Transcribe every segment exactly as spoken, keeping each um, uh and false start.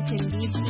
Washington D C.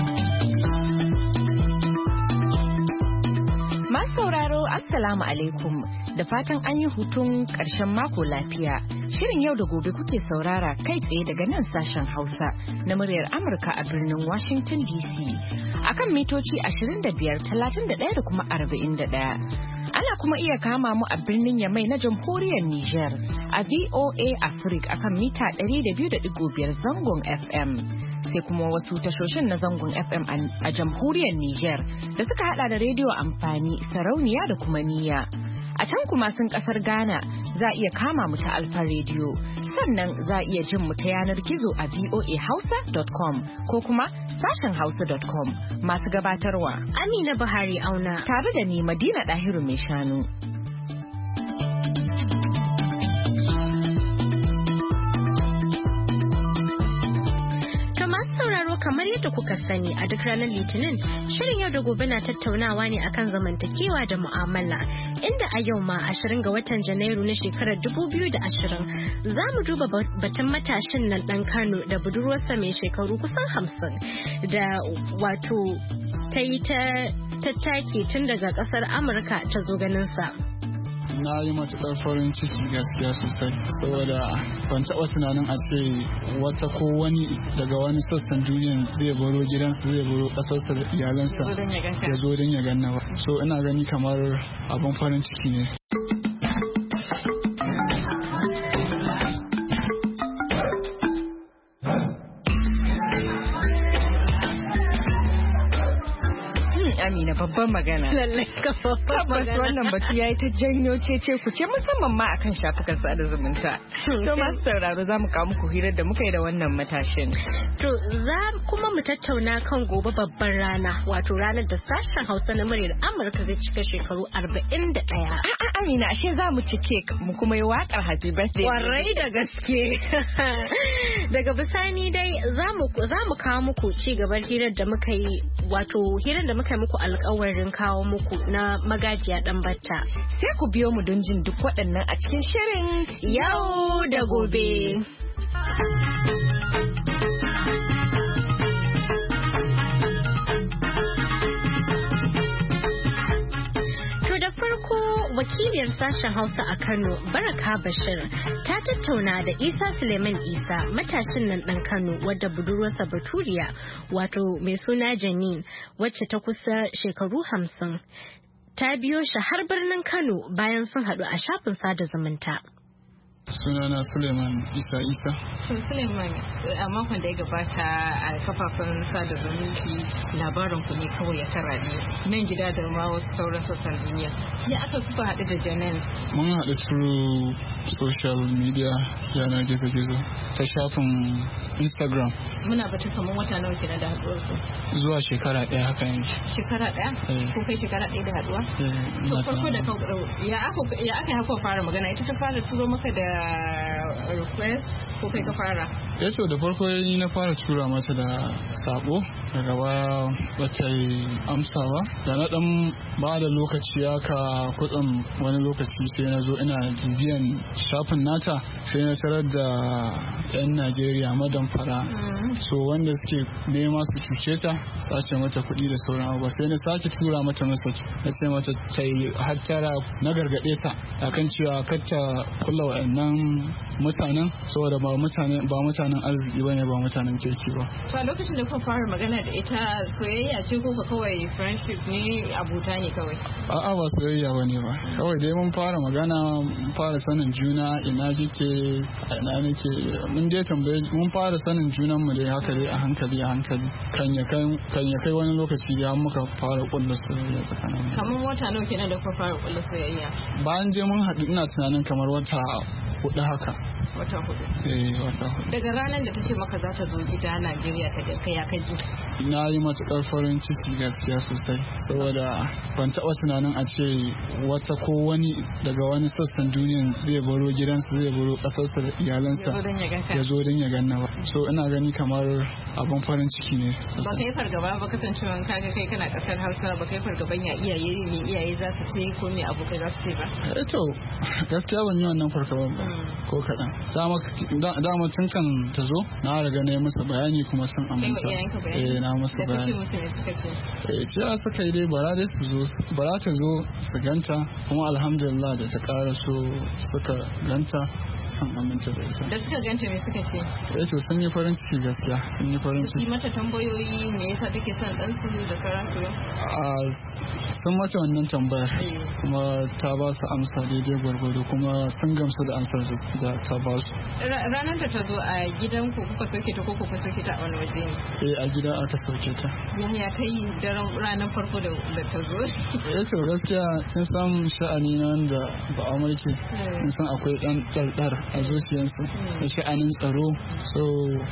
Masu sauraro Assalamu alaikum da fatan an yi hutun ƙarshen mako lafiya. Shirin yau da gobe kuke saurara kai tsaye daga nan sashen Hausa na muryar Amurka a birnin Washington D C. Akan mitoci ashirin da biyar, talatin da ɗaya da kuma arba'in da ɗaya. Ana kuma iya kama mu a birnin Yamai na jamhuriyar Nijar a V O A Africa akan mita ɗari da biyu da ɗigo biyar zangon F M. Sai kuma wasu tashoshin na zangon F M a jamhuriyar Nijar da suka hada da rediyo amfani, sarauniya da kuma niyya. A can kuma sun kasar Ghana za a iya kama mu ta Alfa Radio. Sannan za a iya jin mu ta yanar gizo a voa hausa dot com ko kuma sashen hausa dot com. Masu gabatarwa Amina Buhari Auna tare da ni Madina Dahiru mai shanu. Kamar yadda kuka sani a duk ranar Litinin, shirin yau da gobe na tattaunawa ne akan zamantakewa da mu'amala, inda a yau ma ashirin ga watan Janairu na shekarar dubu biyu da ashirin za mu duba batun matashin nan ɗan Kano da budurwarsa mai shekaru kusan hamsin da wato ta yi ta tattaki tun daga ƙasar Amurka ta zo ganinsa. Na yi matuƙar farin ciki gaskiya sosai saboda ban taɓa tunanin a ce wata ko wani daga wani sassan duniya zai baro gidansa zai baro ƙasarsa da iyalansa ya zo don ya ganna ba. So ina gani kamar abin farin ciki ne. Amina babban magana. Lallai ka babban magana. Tabbas wannan batu yayi ta janyo cece ku ce musamman ma akan shafukan sada zumunta. To masu sauraro za mu kawo muku hirar da muka yi da wannan matashin. To za kuma mu tattauna kan gobe babban rana wato ranar da sashen Hausa na muryar Amurka zai cika shekaru arba'in da ɗaya. A'a Amina ashe za mu cike mu kuma yi waƙar happy birthday. Kwarai da gaske. Daga bisani dai za mu za mu kawo muku ci gaban hirar da muka yi wato hirar da muka yi muku alƙawarin kawo muku na magajiya dan batta. Sai ku biyo mu don jin duk waɗannan a cikin shirin yau da gobe. Wakiliyar sashen Hausa a Kano, Baraka Bashir, ta tattauna da Isa Suleiman Isa, matashin nan ɗan Kano wadda budurwarsa Baturiya, wato mai suna Janine, wacce ta kusa shekaru hamsin. Ta biyo shi har birnin Kano bayan sun haɗu a shafin sada zumunta. Sunana Suleiman Isa Isa. To Suleiman, a makon da ya gabata a kafafen sada zumunci labarin ku ne kawai ya karaɗe nan gida da ma wasu sauran sassan duniya. Ya aka kuka haɗu da Janine? Mun haɗu through social media yanar gizo-gizo ta shafin Instagram. Muna batun kamar wata nawa kenan da haɗuwar ku? Zuwa shekara ɗaya haka yanzu. Shekara ɗaya? Ko kai shekara ɗaya da haɗuwa? Eh. To farko da ka ya aka ya aka haka fara magana ita ta fara turo maka da request ko kai ka fara? Ya ce da farko ni na fara tura mata da sabo daga baya bata yi amsa ba da na dan ba da lokaci haka kutsan wani lokaci sai na zo ina bibiyan shafin nata sai na tarar da yan Najeriya madan fara so wanda suke nema su cuce ta sace mata kuɗi da sauran abubuwa sai na sake tura mata message na ce mata ta yi hattara na gargaɗe ta akan cewa kar ta kula wa'annan mutanen saboda ba mutane ba mutanen arziki bane ba mutanen kirki ba. To a lokacin da kuka fara magana da ita soyayya ce ko ka kawai friendship ne abuta ne kawai? A'a ba soyayya bane ba. Kawai dai mun fara magana mun fara sanin juna ina kike ina nake mun dai tambaye mun fara sanin junan mu dai haka dai a hankali a hankali kan ya kai kan ya kai wani lokaci da muka fara kullu soyayya tsakanin. Kamar wata nawa kenan da kuka fara kullu soyayya? Bayan je mun haɗu ina tunanin kamar wata hudu haka. Wata hudu? Eh wata hudu. Daga ranar da ta ce maka za ta zo gida Najeriya ta ga kai ya kai ji? Na yi matuƙar farin ciki gaskiya sosai saboda ban taɓa tunanin a ce wata ko wani daga wani sassan duniya zai baro gidansa zai baro ƙasarsa da iyalansa ya zo don ya ganna ba. So ina gani kamar abin farin ciki ne. Ba kai fargaba ba kasancewa kaga kai kana ƙasar Hausa ba kai fargaban ya iyaye me iyaye za su ce ko me abokai za su ce ba? Eh to gaskiya ban yi wannan fargaban ba ko kaɗan. dama tun kan ta zo na riga na yi masa bayani kuma sun aminta. Eh na masa bayani. Eh ce a suka yi dai bara dai su zo bara ta zo su ganta kuma alhamdulillah da ta ƙara so suka ganta sun aminta da ita. Da suka ganta me suka ce? Eh to sun yi farin ciki gaskiya sun yi farin ciki. Mata tambayoyi me yasa take son dan su da karatu? A sun mata wannan tambayar kuma ta ba su amsa daidai gwargwado kuma sun gamsu da amsar da ta ba su. Ranar da ta zo a gidan ku kuka sauke ta ko kuka sauke ta a wani waje ne? Eh a gida aka sauke ta. Yaya ta yi daren ranar farko da ta zo? Eh to gaskiya kin san sha'ani nan da ba amurke kin san akwai dan ɗarɗar a zuciyarsu da sha'anin tsaro so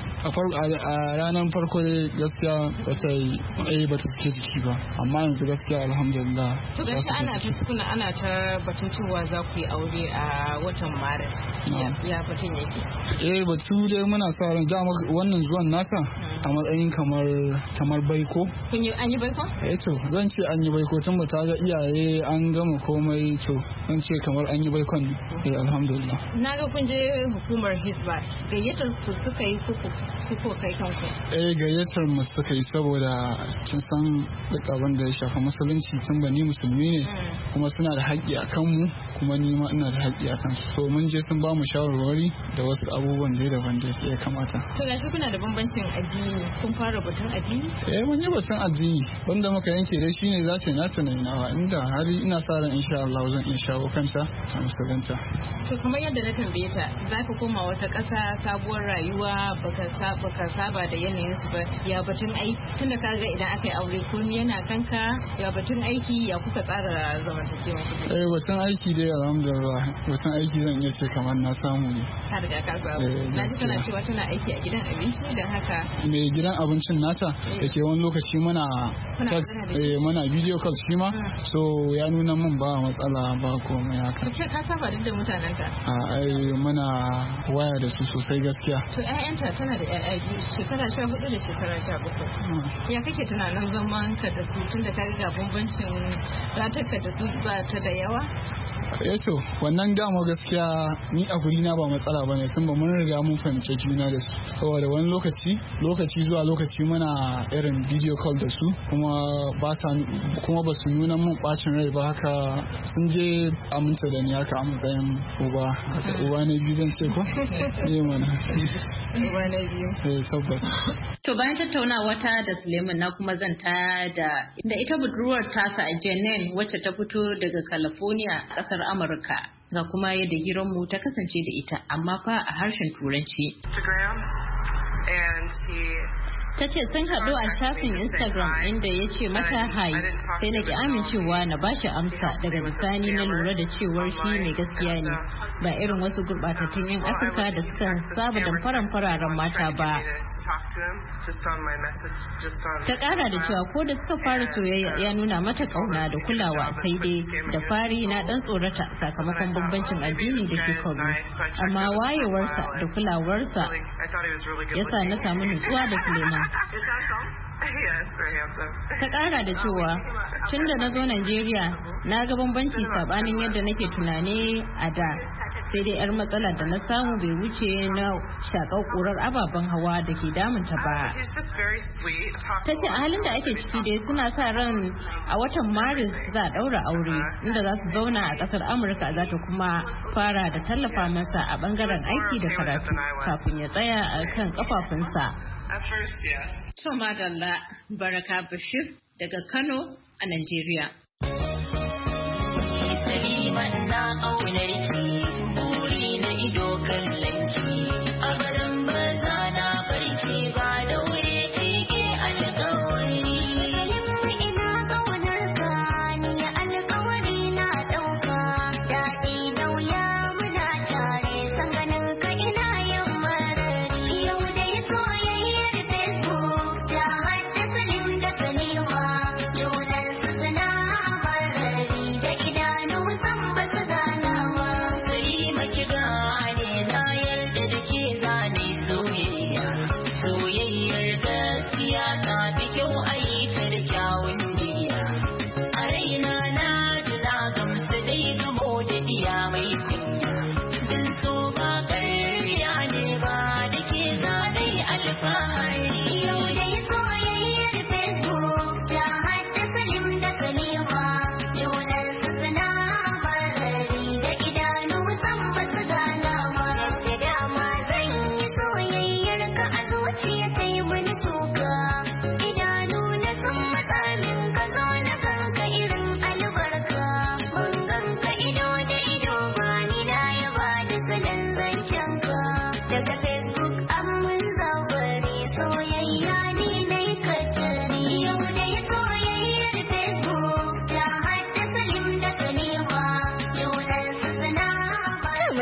a ranar farko dai gaskiya bata yi bata suke jiki ba amma yanzu gaskiya alhamdulillah. To gaskiya ana ta suna ana ta batun cewa za ku yi aure a watan Maris ya batun yake. Eh batu dai muna sa ran dama wannan zuwan nata a matsayin kamar kamar baiko. Kun yi an yi baiko? Eh to zan ce an yi baiko tun ba ta ga iyaye an gama komai to zan ce kamar an yi baikon eh alhamdulillah. Na ga kun je hukumar Hisba gayyatar ku suka yi kuku ko kai kanku? Eh gayyatar mu suka yi saboda kin san duk abin da ya shafi musulunci tun ba ni musulmi ne kuma suna da haƙƙi a kanmu kuma ni ma ina da haƙƙi a kansu so mun je sun ba mu shawarwari da wasu abubuwan da daban da ya kamata. To gashi kuna da bambancin addini kun fara batun addini? Eh mun yi batun addini wanda muka yanke dai shine za ta nata na nawa inda har ina sa ran insha Allah zan in shawo kanta ta musulunta. To kamar yadda na tambaye ta za ka koma wata ƙasa sabuwar rayuwa baka baka saba da yanayin su ba ya batun aiki tunda ka ga idan aka yi aure komai yana kanka ya batun aiki ya kuka tsara zamantakewa? Eh batun aiki dai alhamdulillah batun aiki zan iya ce kamar na samu ne. Ka riga ka samu. Na ji kana cewa tana aiki a gidan abinci don haka. Me gidan abincin nata da ke wani lokaci muna muna video call shi ma so ya nuna mun ba matsala ba komai haka. Ka ce ka saba da mutanen ta? A ai muna waya da su sosai gaskiya. To ƴaƴanta tana da ƴaƴa biyu shekara sha hudu da shekara sha bakwai. Ya kake tunanin zaman ka da su tun da ka ga bambancin ratarka da su ba ta da yawa? Eh to wannan dama gaskiya ni a guri na ba matsala bane tun ba mun riga mun fahimci juna da su saboda wani lokaci lokaci zuwa lokaci muna irin video call da su kuma ba sa kuma ba su nuna mun bacin rai ba haka sun je aminta da ni haka a matsayin uba haka uba na biyu zan ce ko eh mana uba na biyu eh tabbas. To bayan tattaunawa ta da Suleiman na kuma zanta da da ita budurwar tasa a Jenin wacce ta fito daga California kasar Amurka ga kuma yadda hiranmu ta kasance da ita amma fa a harshen Turanci. Ta ce sun haɗu a shafin Instagram inda ya ce mata hai sai na ki amincewa na bashi amsa daga bisani na lura da cewar shi mai gaskiya ne ba irin wasu gurɓatattun 'yan Afirka da suka saba damfaran fararen mata ba. Ta ƙara da cewa ko da suka fara soyayya ya nuna mata ƙauna da kulawa sai dai da fari na ɗan tsorata sakamakon bambancin addini da shekaru amma wayewarsa da kulawarsa ya sa na samu nutsuwa da Suleiman. Ta ƙara da cewa tun da na zo Najeriya na ga bambanci sabanin yadda nake tunani a da sai dai 'yar matsalar da na samu bai wuce na shakar ƙurar ababen hawa da ke damunta ba. Ta ce a halin da ake ciki dai suna sa ran a watan Maris za a ɗaura aure inda za su zauna a ƙasar Amurka za ta kuma fara da tallafa masa a ɓangaren aiki da karatu kafin ya tsaya a kan ƙafafunsa. To madalla Baraka Bashir daga Kano a Najeriya.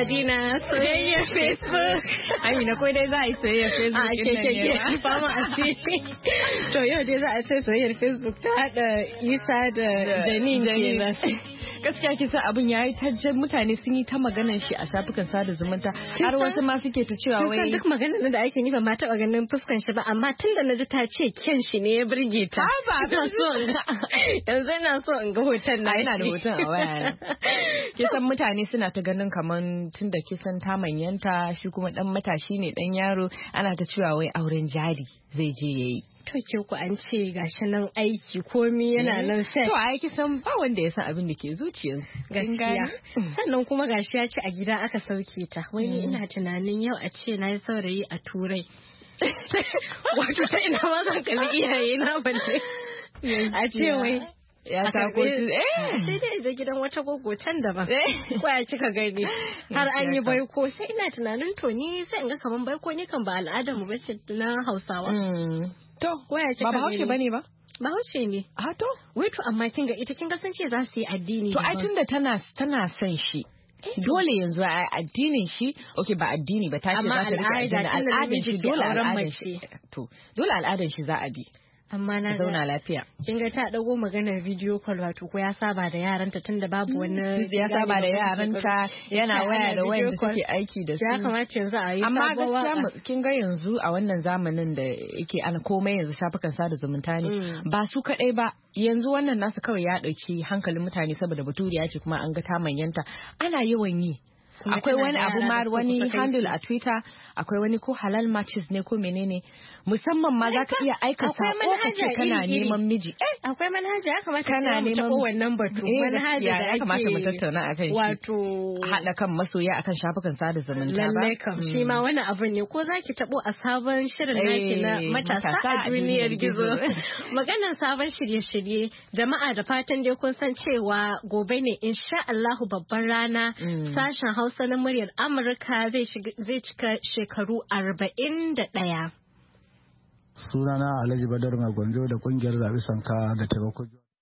Madina soyayyar Facebook. Amina ko dai za a yi soyayyar Facebook a ke ke ke fama asiri. To yau dai za a ce soyayyar Facebook ta hada Isa da Janin kenan. Gaskiya kisa abin yayi tajjan mutane sun yi ta maganar shi a shafukan sada zumunta har wasu ma suke ta cewa wai duk maganar da ake yi ba ma taba ganin fuskan shi ba amma tunda naji ta ce kyan shi ne ya burge ta. Ba ta so yanzu ina so in ga hoton na. Ina da hoton a waya. Kisan mutane suna ta ganin kaman tunda kisan ta manyanta shi kuma dan matashi ne dan yaro ana ta cewa wai auren jari zai je yayi. To ke ku an ce gashi nan aiki komi yana nan set. To aiki san ba wanda ya san abin da ke zuciyar. Gaskiya. Sannan kuma gashi ya ci a gida aka sauke ta. Wai ina tunanin yau a ce na yi saurayi a Turai. Wato ta ina ma zan kalli iyaye na balle. A ce wai ya sako su eh sai dai je gidan wata gogo can daban ko ya cika gani har an yi baiko sai ina tunanin to ni sai in ga kaman baiko ne kan ba al'adar mu bace na Hausawa. To, waya ce ba Bahaushe bane ba? Bahaushe ne. A to, wai to amma kin ga ita kin ga san ce za su yi addini. To ai tunda tana tana son shi. Dole yanzu a addinin shi, okay ba addini ba ta ce za ta rika addinin al'adar shi dole al'adar shi. To, dole al'adar shi za a bi. Amma na zauna lafiya. Kin ga ta dago maganar video call wato ko ya saba da yaranta tunda babu wani ya saba da yaranta yana waya da wayanda suke aiki da su. Ya kamata yanzu a yi amma gaskiya kin ga yanzu a wannan zamanin da yake ana komai yanzu shafukan sada zumunta ne ba su kadai ba yanzu wannan nasu kawai ya dauki hankalin mutane saboda baturiya ce kuma an ga ta manyanta ana yawan yi. Akwai wani abu ma wani handle a Twitter akwai wani ko halal matches ne ko menene musamman ma za ka iya aika sako ka ce kana neman miji eh akwai manhaja ya kamata kana neman wannan batu manhaja da ya kamata mu tattauna akan shi wato hada kan masoya akan shafukan sada zumunta ba lalle kam shi ma wani abu ne ko zaki tabo a sabon shirin naki na matasa a duniyar gizo maganar sabon shirye-shirye jama'a da fatan dai kun san cewa gobe ne insha Allah babban rana sashen Hausa na muryar Amurka zai cika shekaru arba'in da ɗaya. Sunana Alhaji Badar Mai Gwanjo da kungiyar zaɓi sanka da taimako.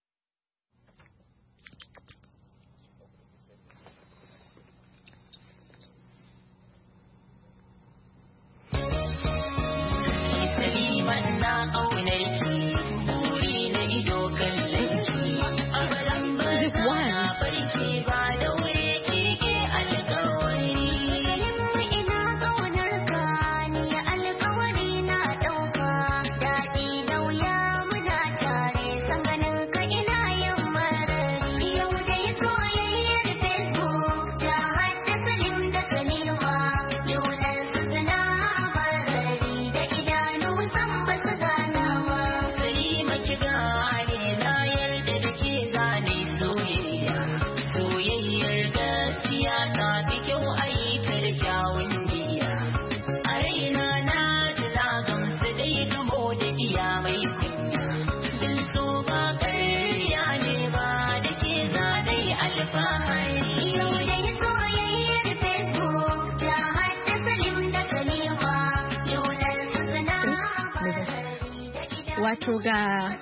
Wato ga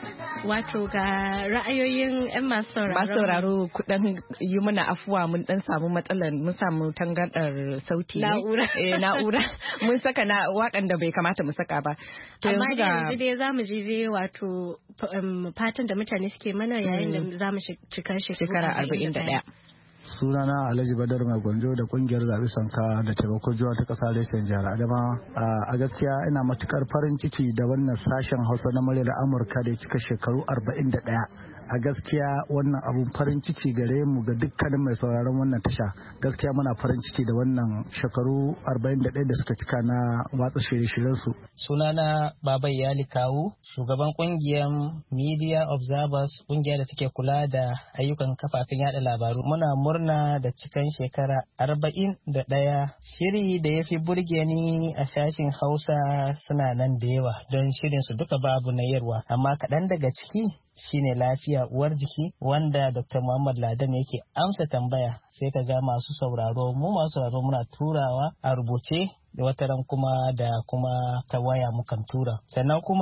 wato ga ra'ayoyin 'yan masu sauraro. Masu sauraro kudan yi mana afuwa mun dan samu matsalar mun samu tangardar sauti ne. Na'ura. Eh na'ura. Mun saka na wakan da bai kamata mu saka ba. Amma yanzu dai zamu je je wato fatan da mutane suke mana yayin da zamu cika shekara arba'in da ɗaya. Sunana Alhaji Badar Mai Gwanjo da kungiyar zaɓi sanka da taimakon juwa ta ƙasa reshen jihar Adama. A gaskiya ina matukar farin ciki da wannan sashen Hausa na muryar Amurka da ya cika shekaru arba'in da ɗaya. A gaskiya wannan abun farin ciki gare mu ga dukkanin mai sauraron wannan tasha. Gaskiya muna farin ciki da wannan shekaru arba'in da ɗaya da suka cika na watsa shirye-shiryen su. Sunana Babai Yali Kawu, shugaban kungiyar Media Observers, kungiya da take kula da ayyukan kafafen yada labaru. Muna murna da cikan shekara arba'in da ɗaya. Shiri da ya fi burge ni a sashin Hausa suna nan da yawa don shirin su duka babu na yarwa, amma kaɗan daga ciki shine lafiya uwar jiki wanda Doctor Muhammad Ladan yake amsa tambaya sai ka ga masu sauraro mu masu sauraro muna turawa a rubuce da wataran kuma da kuma ta waya mukan tura. Sannan kuma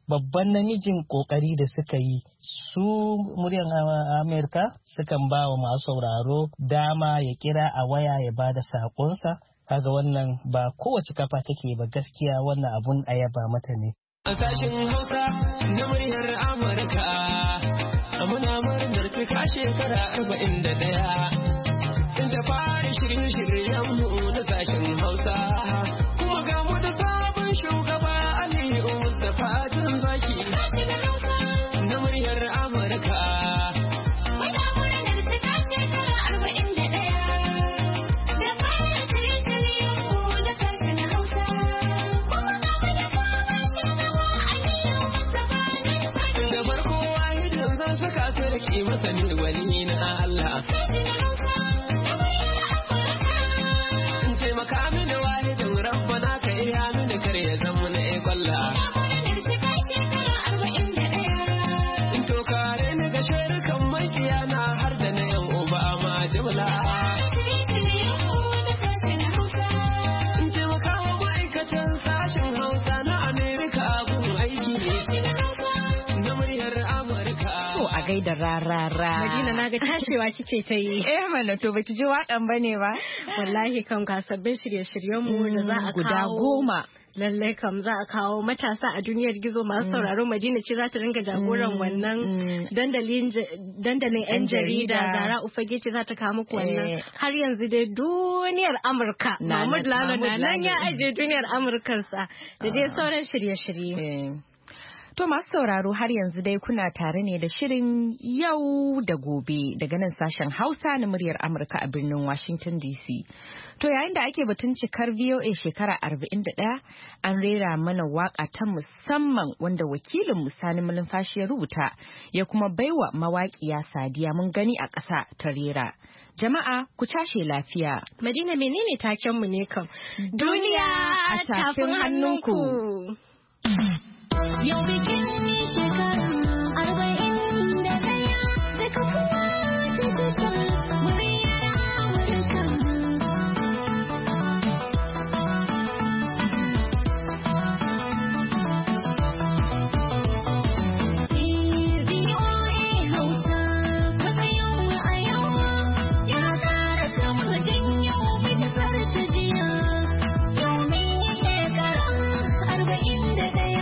babban namijin kokari da suka yi. Su muryar Amerika sukan ba wa masu sauraro dama ya kira a waya ya ba da sakonsa. Kaga wannan ba kowace kafa take ba, gaskiya wannan abun a yaba mata ne. A sashen Hausa na muryar Amurka muna murnar cika shekara arba'in da ɗaya. Da fara shirye-shiryenmu na sashen Hausa kuma ga mu da sabon shugaba Aliyu Mustapha Jan Zaki na muryar Amurka. Muna murnar cika shekara arba'in da ɗaya da fara shirye-shiryenmu na sashen Hausa kuma ga mu da sabon shugaba Aliyu Mustapha Jan Zaki. Da farko wahidin zan saka sarki masani wani na Allah. Makamin wahidin rabbana ka iya mini kar ya zama na ikwalla. To kare ni ga shirkan makiya na har da na yan uba ma jimla. Taimakawa ma'aikatan sashen Hausa na Amerika gun aiki na muryar Amurka. To a gaida rarara. Madina na ga tashewa kike ta yi. Eh mana to baki ji waƙan bane ba? Wallahi kam ga sabbin shirye-shiryen mu da za a kawo guda goma. Lallai kam za a kawo matasa a duniyar gizo masu sauraro. Madina ce za ta ringa jagoran wannan dandalin yan jarida. Zara Ufage ce za ta kawo muku wannan. Har yanzu dai duniyar Amurka. Mahmud Lalo na nan ya ajiye duniyar Amurkansa da dai sauran shirye-shirye. To masu sauraro har yanzu dai kuna tare ne da shirin yau da gobe daga nan sashen Hausa na muryar Amurka a birnin Washington D C. To yayin da ake batun cikar V O A shekara arba'in da ɗaya an rera mana waka ta musamman wanda wakilin Sani Malumfashi ya rubuta ya kuma baiwa mawaƙiya Sadiya mun gani a ƙasa ta rera. Jama'a ku cashe lafiya. Madina menene taken mu ne kam? Duniya a tafin hannunku. Yau bikin shekaru arba'in da ɗaya da kafuwa ta kusa muryar Amurka. V O A Hausa kafa yau a yau ya ƙara sama yau mai farsa jiya. Yau mai shekaru arba'in da ɗaya.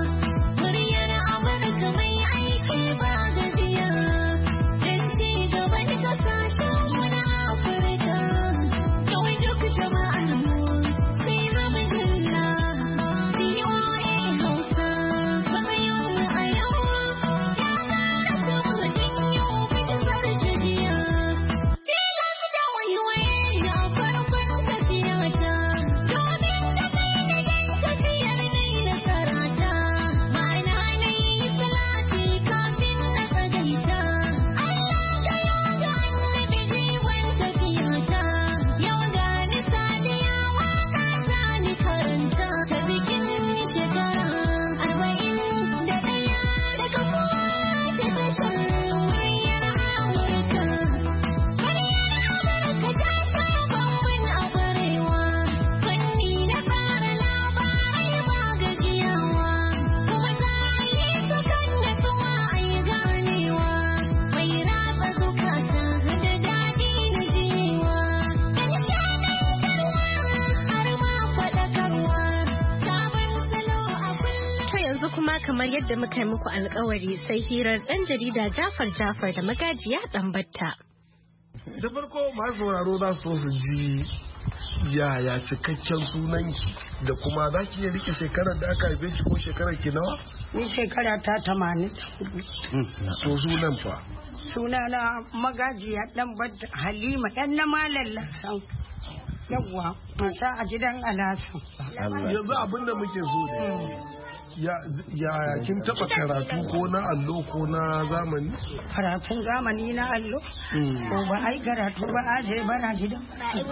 Kamar yadda muka yi muku alkawari sai hirar ɗan jarida Jafar Jafar da magajiya Ɗanbatta. Da farko masu sauraro za su su ji yaya cikakken sunanki da kuma za ki iya rike shekarar da aka haife ki ko shekarar ki nawa? Ni shekara ta tamanin. To sunan fa? Sunana magajiya Ɗanbatta Halima ɗan na Malam Lasan. Yawwa, mata a gidan Alasan. Yanzu abinda muke so ne. Ya kin taba karatu ko na allo ko na zamani? Karatun zamani na allo? Ko ba ai karatu ba a je bara gidan.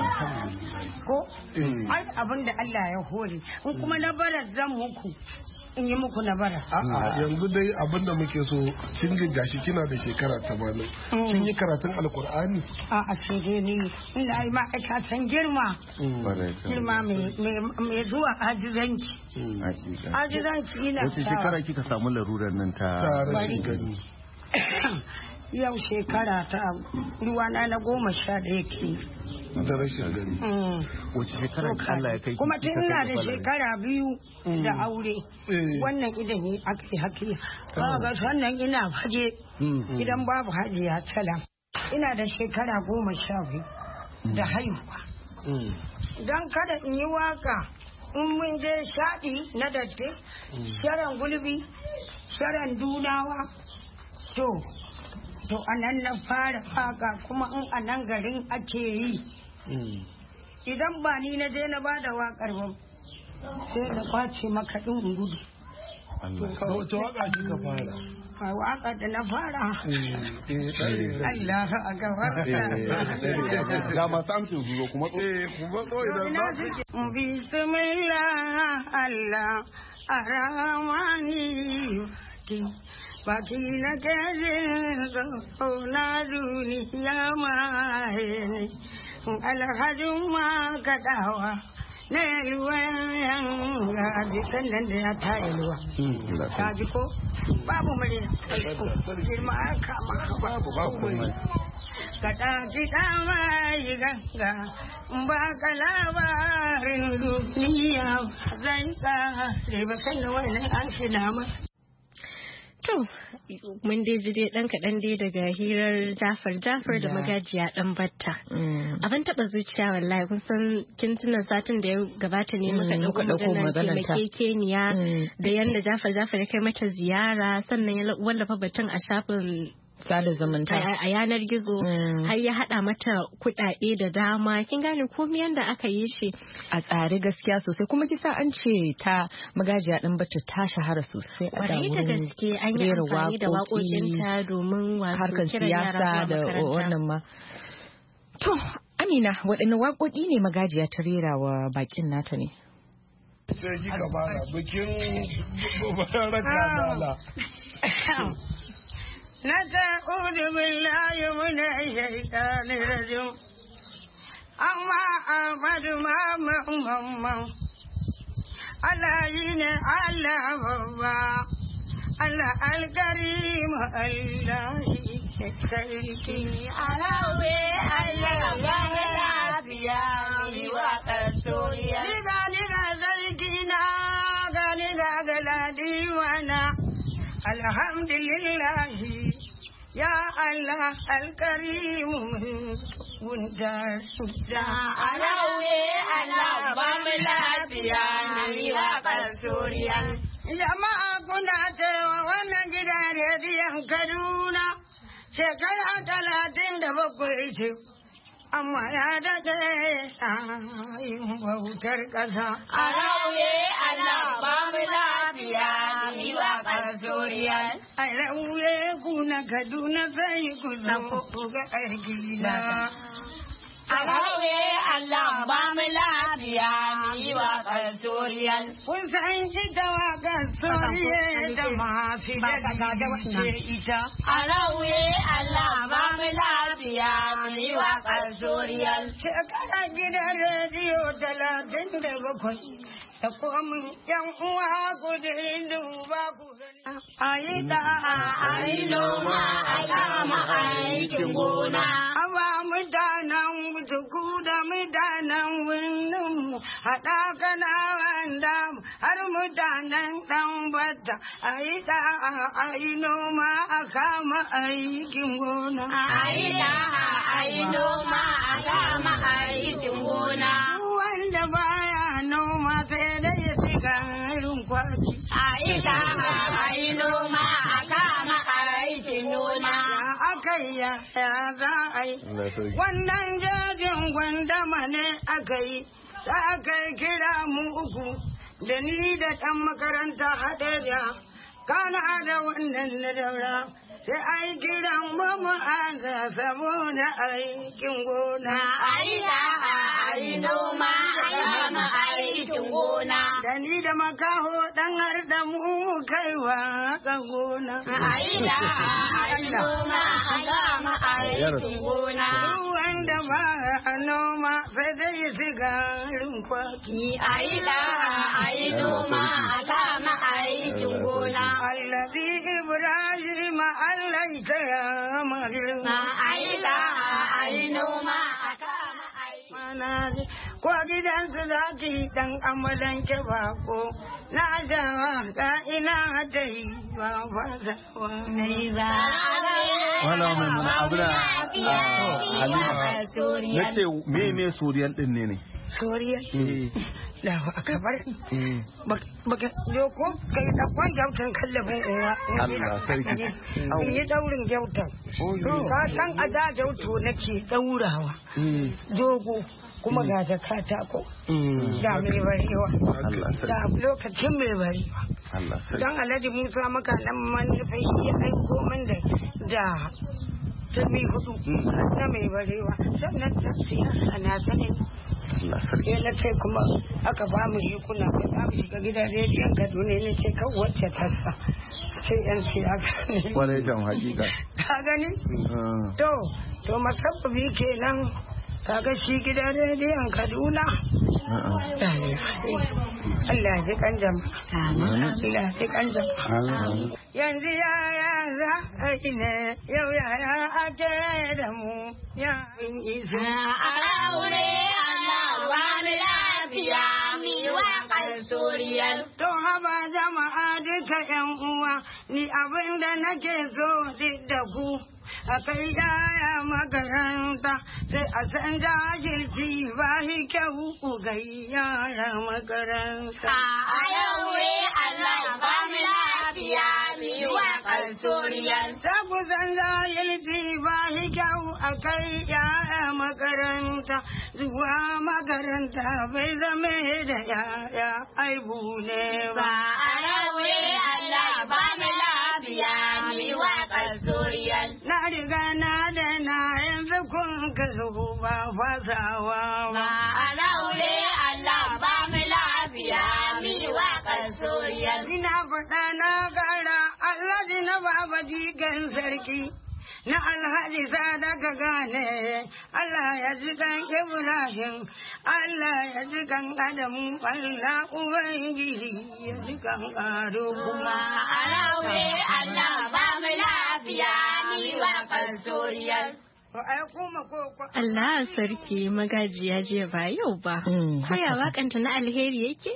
Ko? Ai abin da Allah ya hore. In kuma na bara zan muku. in yi muku na bara. A'a yanzu dai abin da muke so kin ji gashi kina da shekara tamanin. Kin yi karatun alkur'ani? A'a sai dai ni inda ai ma'aikatan girma. Girma mai zuwa ajizanci. Ajizanci ina wace shekara kika samu larurar nan ta rashin gani? Yau shekara ta ruwana na goma sha ɗaya ke. Da rashin gani. Wace shekara Allah ya kai? Kuma tun ina da shekara biyu da aure. Wannan idan ne aka yi haki. Ga sannan ina faje idan babu hajiya salam. Ina da shekara goma sha biyu da haihuwa. Don kada in yi waka in mun je shaɗi na datte, sharan gulbi, sharan dunawa. To, to a nan na fara waka kuma in a nan garin ake yi. Idan ba ni na je na ba da wakar ba sai na kwace maka ɗin gudu. Wace waka kika fara? A waka da na fara. Allah a gabar. Ga masu amshin zuwa kuma kuma idan za su. Bismillah Allah Ar-Rahmani baki na gajin na duniya mahini alhajin ma kaɗawa na yalwayan gaji sannan da ya ta yalwa ta ji ko babu murya girma kama babu babu kaɗa kiɗa mai ganga ba ka labarin duniya zai ƙare ba sannan wani an shi nama. To, mun dai ji dai ɗan kaɗan dai daga hirar Jafar Jafar da magajiya ɗan batta. Abin taɓa zuciya wallahi kun san kin tuna satin da ya gabata ne muka ɗauko maganar taimakekeniya da yadda Jafar Jafar ya kai mata ziyara sannan ya wallafa batun a shafin sada zumunta a yanar gizo har ya hada mata kudade da dama kin gane komai yanda aka yi shi a tsare gaskiya sosai kuma kisa an ce ta magajiya din bata ta shahara sosai a da wurin da gaske an yi amfani da waƙoƙin ta domin harkar siyasa da wannan ma to Amina waɗanne waƙoƙi ne magajiya ta rera wa bakin nata ne sai kika fara bikin gobarar kadala نتعوذ بالله من الشيطان الرجيم أما أحمد ما مهمم على ين على بابا على الكريم الله يكرمني على وي على غلا بيامي وقصوريا نيغا نيغا زلكينا نيغا غلا ديوانا الحمد لله يا الله الكريم وندار على وي على باملا بياني وقصوريا jama'a kuna cewa wannan gidan rediyon Kaduna shekara talatin da bakwai ce amma ya daɗe yin bautar ƙasa. A rauye Allah ba mu lafiya ni wa ƙarsoriya. A rauye kuna Kaduna sai ku zo ku ga aiki na. A rauye Allah ba mu lafiya ni wa ƙarsoriya. Kun san ita wa ƙarsoriya da mafi da ce ita. A rauye Allah ba mu lafiya ni wa ƙarsoriya. Shekara gidan rediyo talatin da bakwai. Da komin yan uwa ku duba ku gani. A yi da a yi noma a kama aikin gona. A ba mutanen tuku da mutanen birnin mu haɗa kana wanda har mutanen ɗan bata. A yi da a yi noma a kama aikin gona. A yi da a yi noma a kama aikin gona. Wanda baya noma sai da ya shiga harin kwarki. A ita a yi noma a kama aikin noma. Ya aka yi ya za a yi. Wannan jajin gwandama ne aka yi. Da aka yi kira mu uku da ni da ɗan makaranta haɗe da kana da wannan na daura. Sai ai kiran mu mu an saboda aikin gona. A ita a ayi noma a kama aikin gona. Da ni da makaho dan har da mu kaiwa ka gona. Ayi da ayi noma a kama aikin gona. Duk wanda ba noma sai dai sigarin kwaki. Ayi da ayi noma a kama aikin gona. Allazi Ibrahim Allah ya magana. Ayi da ayi noma a kama aikin. Ko gidansu za ki dan amalan ke bako. Na da ka ina da yi ba fasa wa. Wala mai mana abu da Halima na ce me me soriyan din ne ne? Soriyan? Lahu akabar. Baka yoko kai da kwan gyautan kallabin uwa. Allah sarki. In yi daurin gyautan. Ka san a da gyauto nake daurawa. Dogo. Kuma ga da katako ga mai barewa ga lokacin mai barewa don Alhaji Musa maka nan manufai ya aiko min da da turmi hudu na mai barewa sannan ta siyasa na sanin sai na ce kuma aka ba mu rikuna kai za mu shiga gidan rediyon Kaduna na ce kan wacce tassa sai yan siyasa ne kwarai jan hakika ka gani to to masabbi kenan kaga shi gidan rediyon Kaduna Allah ji kan jama'a Allah ji kan jama'a yanzu yaya za a yi ne yau yaya ake da mu ya in isa a aure Allah ba mu lafiya mi waƙar Suriyar. To haba jama'a duka yan uwa ni abin da nake so duk da ku a kai yaya makaranta sai a san jahilci ba shi kyau ga yaya makaranta. A yau Allah ba mu lafiya mi waƙar Suriyar. Sai ku san jahilci ba shi kyau a kai yaya makaranta zuwa makaranta bai zame da yaya aibu ne ba. A yau Allah ba mu lafiya mi waƙar Suriyar. Na riga na da na yanzu kun ka zo ba fasawa ba. A laure Allah ba mu lafiya mi waƙar Suriyar. Ina faɗa na gara Alhaji na baba jigan sarki. Na Alhaji sadaka gane Allah ya ji kan Ibrahim Allah ya ji kan Adamu Allah Ubangiji ya ji kan Ado kuma. A laure Allah ba mu lafiya mi waƙar Suriyar. Allah sarki magajiya jiya ba yau ba. Koya wakanta na alheri yake?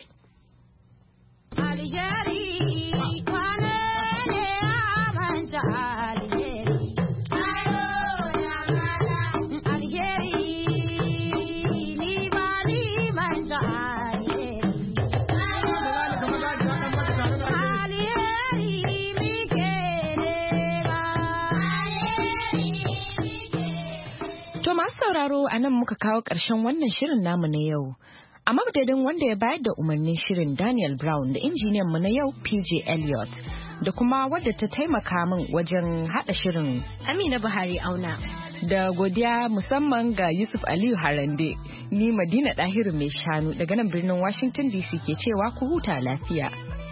Alheri kwane ne a manta alheri. Alheri ni ba ni manta alheri. Alheri mi ke nema. To masu sauraro a nan muka kawo ƙarshen wannan shirin namu na yau. A madadin wanda ya bayar da umarnin shirin Daniel Brown da injiniyan mu na yau P J Elliot da kuma wadda ta taimaka min wajen haɗa shirin Amina Buhari Auna. Da godiya musamman ga Yusuf Aliyu Harande, ni Madina Dahiru mai shanu daga nan birnin Washington D C ke cewa ku huta lafiya.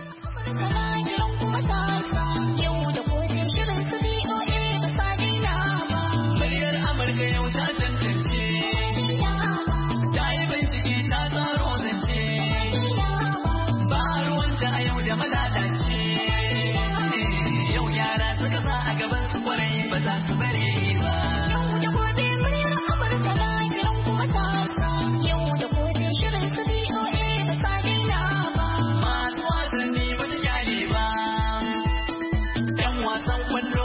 Muryar Amurka yau ta tantance, ta yi bincike ta tsaro zance, ba ruwanta a yau da malalace. Yau yara suka sa a gaban su kwarai ba za su bare ba. Masu wasanni ba ta kyale ba, 'yan wasan kwallo